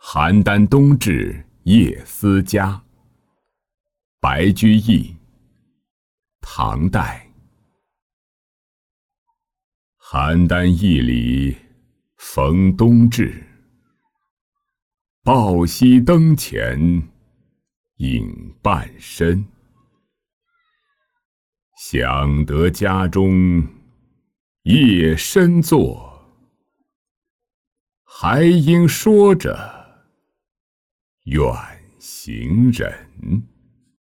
邯郸冬至夜思家。白居易，唐代。邯郸驿里逢冬至，抱膝灯前影半身。想得家中夜深坐，还应说着远行人。